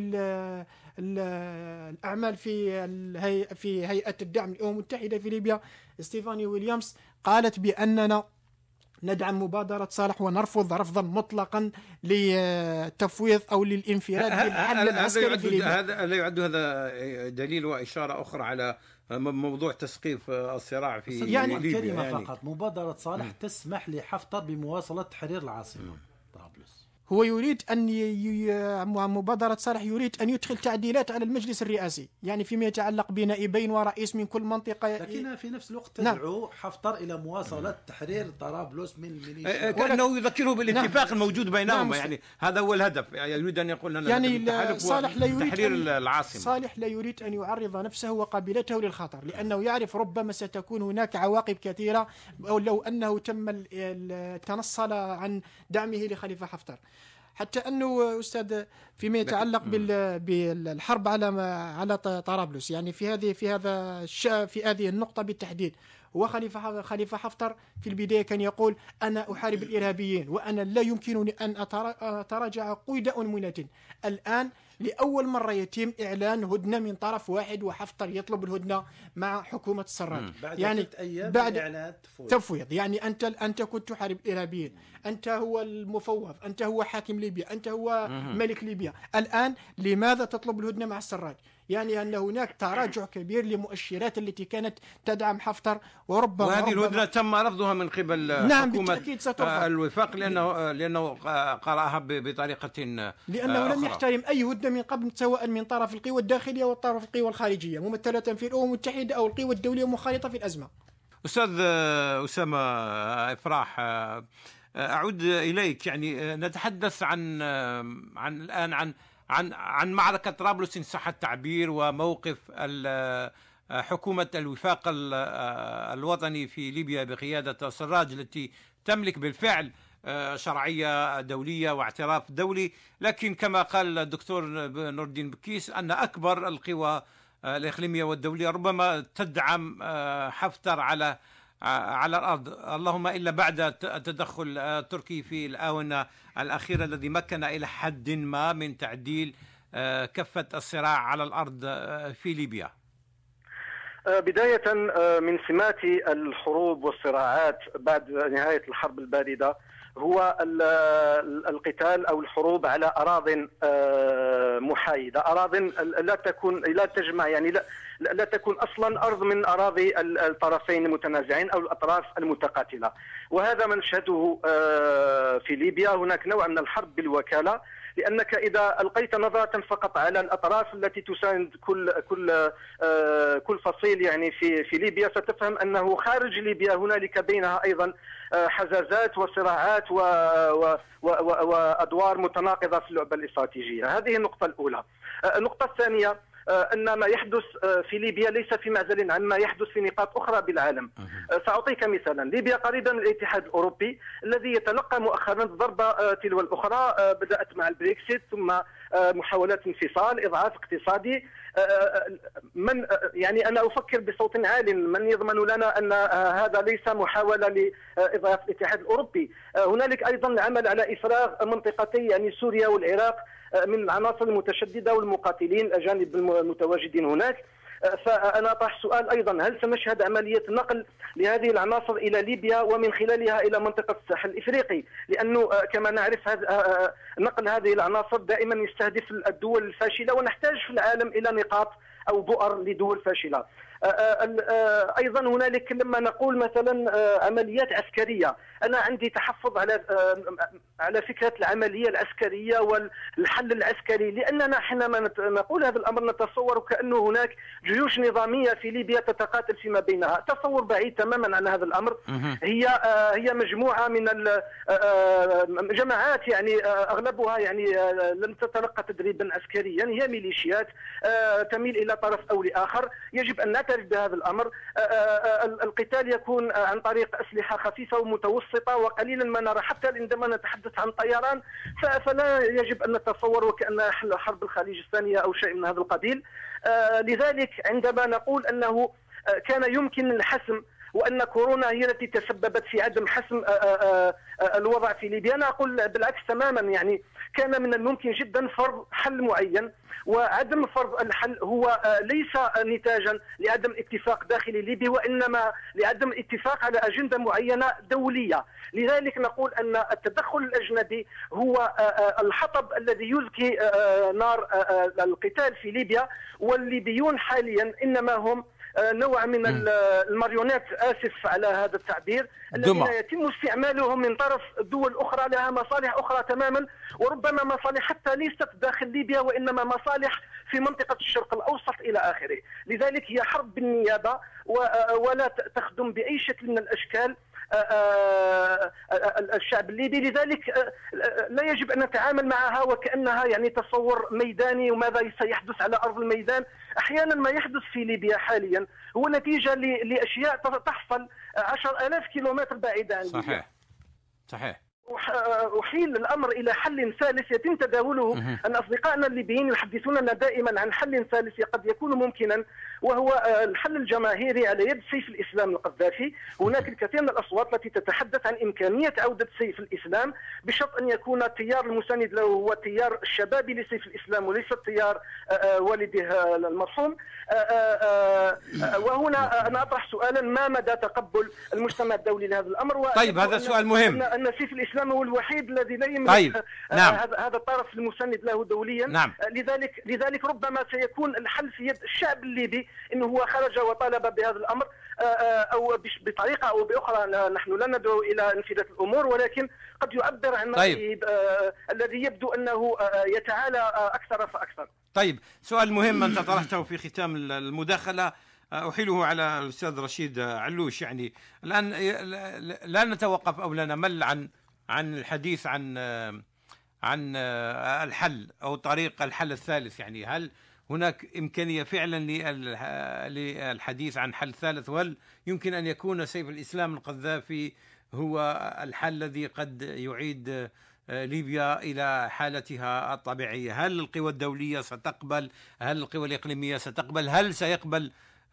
الأعمال في هيئة الدعم الأمم المتحدة في ليبيا ستيفاني ويليامز قالت بأننا ندعم مبادرة صالح ونرفض رفضا مطلقا للتفويض أو للانفراد بالحل العسكري في ليبيا. هذا لا يعد هذا دليل وإشارة أخرى على موضوع تسقيف الصراع في يعني ليبيا؟ كلمة يعني فقط، مبادرة صالح تسمح لحفتر بمواصلة تحرير العاصمة طرابلس. هو يريد أن مبادرة صالح يريد أن يدخل تعديلات على المجلس الرئاسي، يعني فيما يتعلق بنائبين ورئيس من كل منطقة، لكنها في نفس الوقت تدعو حفتر إلى مواصلة تحرير طرابلس من الميليشيا، كأنه يذكره بالاتفاق الموجود بينهما. يعني هذا هو الهدف، يعني يريد أن يقول لنا يعني صالح لا يريد تحرير العاصمة. صالح لا يريد أن يعرض نفسه وقبيلته للخطر، لأنه يعرف ربما ستكون هناك عواقب كثيرة أو لو أنه تم التنصل عن دعمه لخليفة حفتر. حتى أنه أستاذ فيما يتعلق بالحرب على طرابلس، يعني في هذه النقطة بالتحديد، وخليفة حفتر في البداية كان يقول أنا أحارب الإرهابيين وأنا لا يمكنني أن أتراجع قيد أنملة. الآن لأول مرة يتم إعلان هدنة من طرف واحد، وحفتر يطلب الهدنة مع حكومة السراج يعني بعد إعلان تفويض. يعني أنت كنت تحارب الإرهابيين، أنت هو المفوض، أنت هو حاكم ليبيا، أنت هو ملك ليبيا، الآن لماذا تطلب الهدنة مع السراج؟ يعني أن هناك تراجع كبير لمؤشرات التي كانت تدعم حفتر، وهذه الهدنة تم رفضها من قبل حكومة الوفاق لأنه قرأها بطريقة لأنه لم يحترم أي هدنة من قبل، سواء من طرف القوى الداخلية أو طرف القوى الخارجية ممثلة في الأمم المتحدة أو القوى الدولية مخالطة في الأزمة. أستاذ أسامة إفراح، أعود إليك. يعني نتحدث عن معركة طرابلس إن صح التعبير، وموقف حكومة الوفاق الوطني في ليبيا بقيادة السراج التي تملك بالفعل شرعية دولية واعتراف دولي، لكن كما قال الدكتور نور الدين بكيس أن أكبر القوى الإقليمية والدولية ربما تدعم حفتر على الأرض، اللهم إلا بعد التدخل التركي في الآونة الأخيرة الذي مكن إلى حد ما من تعديل كفة الصراع على الأرض في ليبيا. بداية من سمات الحروب والصراعات بعد نهاية الحرب الباردة هو القتال أو الحروب على أراضٍ محايدة، أراضٍ لا تجمع، يعني لا تكون أصلا أرض من أراضي الطرفين المتنازعين أو الأطراف المتقاتلة. وهذا ما نشهده في ليبيا. هناك نوع من الحرب بالوكالة، لأنك إذا ألقيت نظرة فقط على الأطراف التي تساند كل فصيل يعني في ليبيا، ستفهم أنه خارج ليبيا هنالك بينها أيضا حزازات وصراعات وأدوار متناقضة في اللعبة الاستراتيجية. هذه النقطة الأولى. النقطة الثانية أن ما يحدث في ليبيا ليس في معزل عن ما يحدث في نقاط أخرى بالعالم. سأعطيك مثالا. ليبيا قريبا من الاتحاد الأوروبي الذي يتلقى مؤخرا ضربة تلو الأخرى، بدأت مع البريكسيت ثم محاولات انفصال، إضعاف اقتصادي. يعني أنا أفكر بصوت عال، من يضمن لنا أن هذا ليس محاولة لإضعاف الاتحاد الأوروبي؟ هنالك أيضا العمل على إفراغ منطقتي يعني سوريا والعراق من العناصر المتشددة والمقاتلين الأجانب المتواجدين هناك. فأنا أطرح سؤال أيضا، هل سنشهد عملية نقل لهذه العناصر إلى ليبيا ومن خلالها إلى منطقة الساحل الإفريقي؟ لأنه كما نعرف نقل هذه العناصر دائما يستهدف الدول الفاشلة، ونحتاج في العالم إلى نقاط أو بؤر لدول فاشلة. أيضا هنالك لما نقول مثلا عمليات عسكرية، أنا عندي تحفظ على فكرة العملية العسكرية والحل العسكري، لأننا حينما نقول هذا الأمر نتصور كأنه هناك جيوش نظامية في ليبيا تتقاتل فيما بينها. تصور بعيد تماما عن هذا الأمر. هي مجموعة من الجماعات، يعني أغلبها يعني لم تتلقى تدريبا عسكريا، هي ميليشيات تميل إلى طرف أو لآخر. يجب أن نعترف بهذا الأمر. القتال يكون عن طريق أسلحة خفيفة ومتوسطة، وقليلا ما نرى حتى عندما نتحدث عن طيران، فلا يجب أن نتصور وكأن حرب الخليج الثانية أو شيء من هذا القبيل. لذلك عندما نقول أنه كان يمكن الحسم وأن كورونا هي التي تسببت في عدم حسم الوضع في ليبيا، أنا أقول بالعكس تماما. يعني كان من الممكن جدا فرض حل معين، وعدم فرض الحل هو ليس نتاجا لعدم اتفاق داخلي ليبي، وإنما لعدم اتفاق على أجندة معينة دولية. لذلك نقول أن التدخل الأجنبي هو الحطب الذي يلقي نار القتال في ليبيا، والليبيون حاليا إنما هم نوع من الماريونات، آسف على هذا التعبير، الذين يتم استعمالهم من طرف دول أخرى لها مصالح أخرى تماما، وربما مصالح حتى ليست داخل ليبيا وإنما مصالح في منطقة الشرق الأوسط إلى آخره. لذلك هي حرب بالنيابة ولا تخدم بأي شكل من الأشكال الشعب الليبي. لذلك لا يجب أن نتعامل معها وكأنها يعني تصور ميداني وماذا سيحدث على أرض الميدان. أحيانا ما يحدث في ليبيا حاليا هو نتيجة لأشياء تحصل 10,000 كيلومتر بعيدة عن ليبيا. صحيح. أحيل الأمر إلى حل ثالث يتم تداوله. أن أصدقائنا الليبيين يحدثوننا دائما عن حل ثالث قد يكون ممكنا، وهو الحل الجماهيري على يد سيف الإسلام القذافي. هناك الكثير من الأصوات التي تتحدث عن إمكانية عودة سيف الإسلام بشرط أن يكون التيار المساند له هو التيار الشبابي لسيف الإسلام وليس التيار والده المرحوم. وهنا أنا أطرح سؤالا، ما مدى تقبل المجتمع الدولي لهذا الأمر؟ طيب هذا سؤال مهم. أن سيف الإسلام هو الوحيد الذي لا يملك طيب. نعم. هذا الطرف المساند له دوليا. نعم. لذلك ربما سيكون الحل في يد الشعب الليبي، انه هو خرج وطالب بهذا الامر او بطريقه او باخرى. نحن لا ندعو الى انفذاء الامور، ولكن قد يعبر عن رأيه الذي يبدو انه يتعالى اكثر فاكثر. طيب سؤال مهم انت طرحته في ختام المداخله، أحيله على الأستاذ رشيد علوش. يعني الآن لا نتوقف أو لا نمل عن الحديث عن الحل أو طريق الحل الثالث. يعني هل هناك إمكانية فعلا للحديث عن حل ثالث، وهل يمكن أن يكون سيف الإسلام القذافي هو الحل الذي قد يعيد ليبيا إلى حالتها الطبيعية؟ هل القوى الدولية ستقبل؟ هل القوى الإقليمية ستقبل؟ هل سيقبل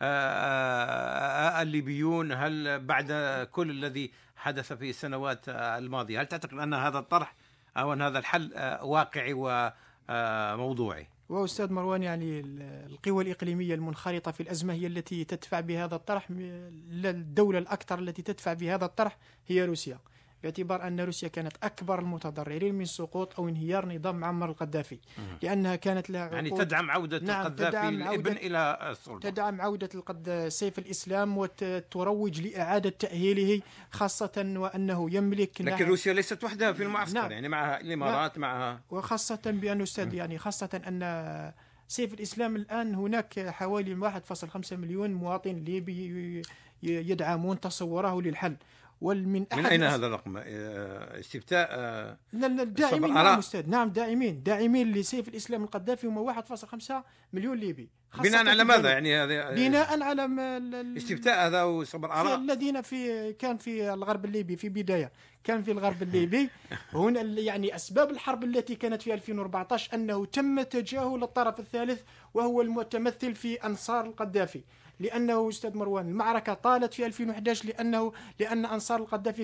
الليبيون؟ هل بعد كل الذي حدث في السنوات الماضية، هل تعتقد أن هذا الطرح أو أن هذا الحل واقعي وموضوعي؟ وأستاذ مروان، يعني القوى الإقليمية المنخرطة في الأزمة هي التي تدفع بهذا الطرح. الدولة الأكثر التي تدفع بهذا الطرح هي روسيا. باعتبار أن روسيا كانت أكبر المتضررين من سقوط أو انهيار نظام معمر القذافي، لأنها كانت لها يعني تدعم عودة القذافي الابن إلى السلطة، تدعم عودة سيف الإسلام وتروج لإعادة تأهيله، خاصة وأنه يملك لكن روسيا ليست وحدها في المعسكر. نعم. يعني معها الإمارات، معها، وخاصة بأن أستاذ يعني خاصة أن سيف الإسلام الآن هناك حوالي 1.5 مليون مواطن ليبي يدعمون تصوره للحل. من أين هذا الرقم؟ استفتاء؟ لا داعمين. نعم أستاذ، نعم داعمين لسيف الإسلام القذافي هم 1.5 مليون ليبي. بناء على ماذا يعني هذا؟ بناء على استفتاء هذا وصبر آراء الذين كان في الغرب الليبي في بداية، كان في الغرب الليبي هنا يعني أسباب الحرب التي كانت في 2014 أنه تم تجاهل الطرف الثالث وهو المتمثل في أنصار القذافي. لأنه أستاذ مروان المعركة طالت في 2011 لأن أنصار القذافي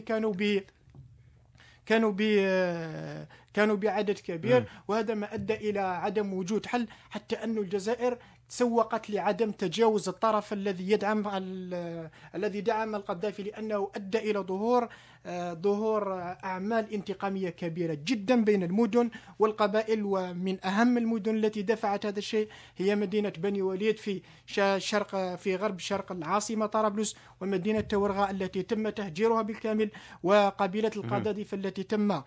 كانوا بعدد كبير، وهذا ما أدى إلى عدم وجود حل، حتى أن الجزائر تسوقت لعدم تجاوز الطرف الذي دعم القذافي، لأنه أدى إلى ظهور أعمال انتقامية كبيرة جدا بين المدن والقبائل. ومن أهم المدن التي دفعت هذا الشيء هي مدينة بني وليد في غرب شرق العاصمة طرابلس، ومدينة تورغا التي تم تهجيرها بالكامل، وقبيلة القذافي التي تم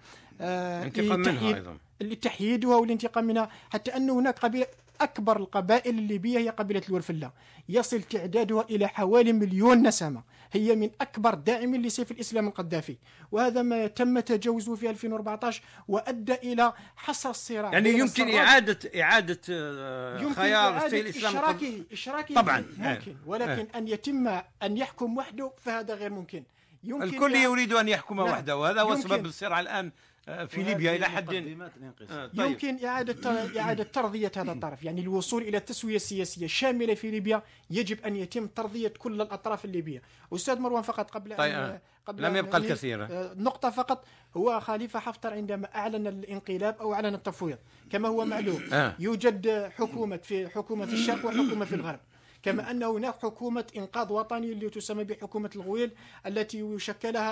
تحييدها والانتقام منها، حتى أن هناك قبيلة أكبر القبائل الليبية هي قبيلة الورفلة، يصل تعدادها إلى حوالي 1,000,000 نسمة، هي من أكبر داعمين لسيف الإسلام القذافي، وهذا ما تم تجاوزه في 2014 وأدى إلى حصر الصراع. يعني يمكن إعادة خيار سيف الإسلام إشراكه طبعا ممكن، ولكن أن يحكم وحده فهذا غير ممكن. الكل يريد أن يحكم وحده، وهذا هو سبب الصراع الآن في ليبيا إلى حد. يمكن إعادة ترضية هذا الطرف، يعني الوصول إلى تسوية سياسية شاملة في ليبيا. يجب أن يتم ترضية كل الأطراف الليبية. أستاذ مروان فقط قبل لم يبقى الكثير، نقطة فقط. هو خليفة حفتر عندما أعلن الانقلاب أو أعلن التفويض كما هو معلوم، يوجد حكومة في الشرق وحكومة في الغرب، كما أن هناك حكومة إنقاذ وطني اللي تسمى بحكومة الغويل التي يشكلها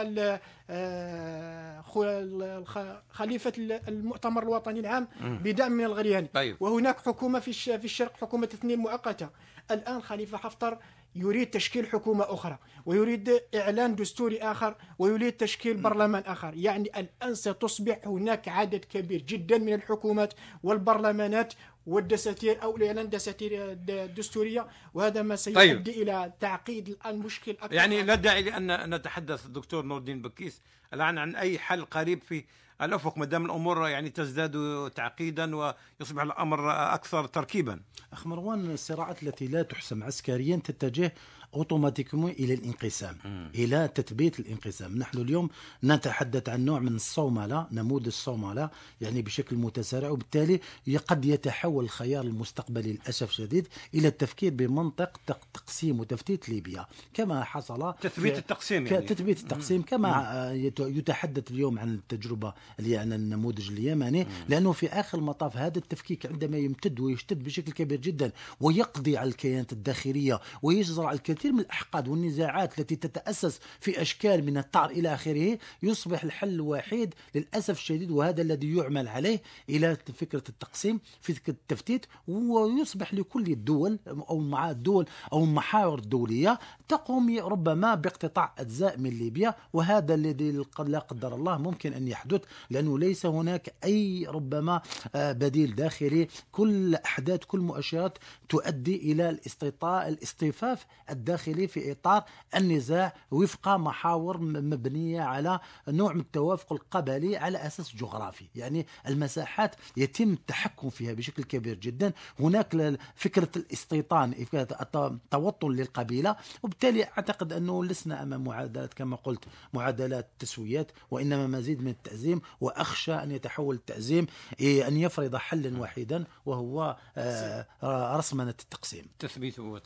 خليفة المؤتمر الوطني العام بدعم من الغرياني. طيب. وهناك حكومة في الشرق حكومة 2 مؤقتة. الآن خليفة حفتر يريد تشكيل حكومة أخرى، ويريد إعلان دستوري آخر، ويريد تشكيل برلمان آخر. يعني الآن ستصبح هناك عدد كبير جدا من الحكومات والبرلمانات والدساتير أو الإعلان دساتير دستورية، وهذا ما سيؤدي إلى تعقيد الآن مشكل أكثر. يعني لا داعي لأن نتحدث الدكتور نور الدين بكيس الآن عن أي حل قريب في الأفق، ما دام الأمور يعني تزداد تعقيدا ويصبح الأمر أكثر تركيبا. أخ مروان، الصراعات التي لا تحسم عسكريا تتجه أوتوماتيكومون إلى الانقسام، إلى تثبيت الانقسام. نحن اليوم نتحدث عن نوع من الصوملة، نموذج الصوملة يعني بشكل متسارع، وبالتالي قد يتحول الخيار المستقبلي للأسف الشديد إلى التفكير بمنطق تقسيم وتفتيت ليبيا كما حصل تثبيت التقسيم، يعني تثبيت التقسيم كما يتحدث اليوم عن التجربة اللي عن النموذج اليمني، لأنه في آخر المطاف هذا التفكيك عندما يمتد ويشتد بشكل كبير جدا ويقضي على الكيانات الداخلية ويزرع الكثير من الأحقاد والنزاعات التي تتأسس في أشكال من الطار إلى آخره، يصبح الحل الوحيد للأسف الشديد، وهذا الذي يعمل عليه، إلى فكرة التقسيم، فكرة التفتيت، ويصبح لكل الدول أو مع الدول أو المحاور الدولية تقوم ربما باقتطاع أجزاء من ليبيا، وهذا الذي لا قدر الله ممكن أن يحدث، لأنه ليس هناك أي ربما بديل داخلي. كل أحداث كل مؤشرات تؤدي إلى الاصطفاف الداخلي في إطار النزاع وفق محاور مبنية على نوع من التوافق القبلي على أساس جغرافي، يعني المساحات يتم التحكم فيها بشكل كبير جدا. هناك فكرة الاستيطان، التوطن للقبيلة، وبالتالي أعتقد أنه لسنا أمام معادلات كما قلت معادلات تسويات، وإنما مزيد من التأزيم، وأخشى أن يتحول التأزيم أن يفرض حلا وحيدا وهو رسمنة التقسيم، تثبيته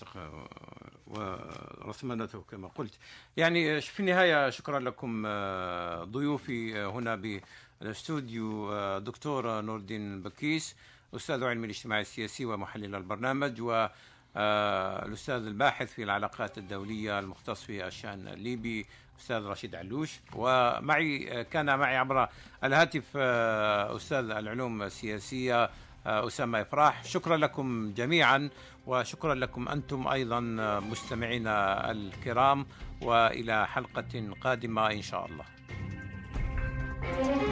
ورسمنته كما قلت. يعني في النهاية شكرا لكم ضيوفي هنا بالاستوديو، دكتور نور الدين بكيس، أستاذ علم الاجتماع السياسي ومحلل البرنامج، والأستاذ الباحث في العلاقات الدولية المختص في الشأن الليبي أستاذ رشيد علوش، ومعي كان معي عبر الهاتف أستاذ العلوم السياسية أسامة إفراح. شكرا لكم جميعا، وشكرا لكم أنتم أيضا مستمعينا الكرام، وإلى حلقة قادمة إن شاء الله.